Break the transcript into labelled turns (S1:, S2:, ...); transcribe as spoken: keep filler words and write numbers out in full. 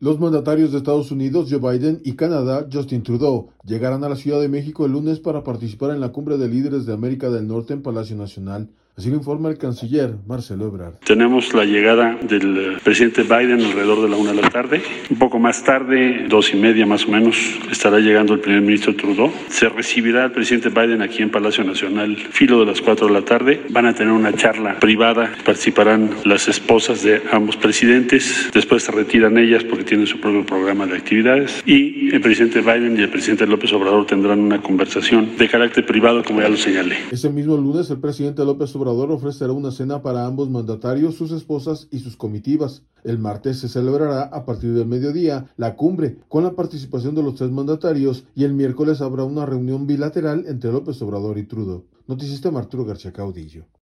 S1: Los mandatarios de Estados Unidos, Joe Biden, y Canadá, Justin Trudeau, llegarán a la Ciudad de México el lunes para participar en la Cumbre de Líderes de América del Norte en Palacio Nacional. Así lo informa el canciller Marcelo Ebrard.
S2: Tenemos la llegada del presidente Biden alrededor de la una de la tarde. Un poco más tarde, dos y media más o menos, estará llegando el primer ministro Trudeau. Se recibirá al presidente Biden aquí en Palacio Nacional, filo de las cuatro de la tarde. Van a tener una charla privada. Participarán las esposas de ambos presidentes. Después se retiran ellas porque tienen su propio programa de actividades. Y el presidente Biden y el presidente López Obrador tendrán una conversación de carácter privado, como ya lo señalé.
S1: Ese mismo lunes, el presidente López Obrador Obrador ofrecerá una cena para ambos mandatarios, sus esposas y sus comitivas. El martes se celebrará a partir del mediodía la cumbre con la participación de los tres mandatarios y el miércoles habrá una reunión bilateral entre López Obrador y Trudeau. Noticista Arturo García Caudillo.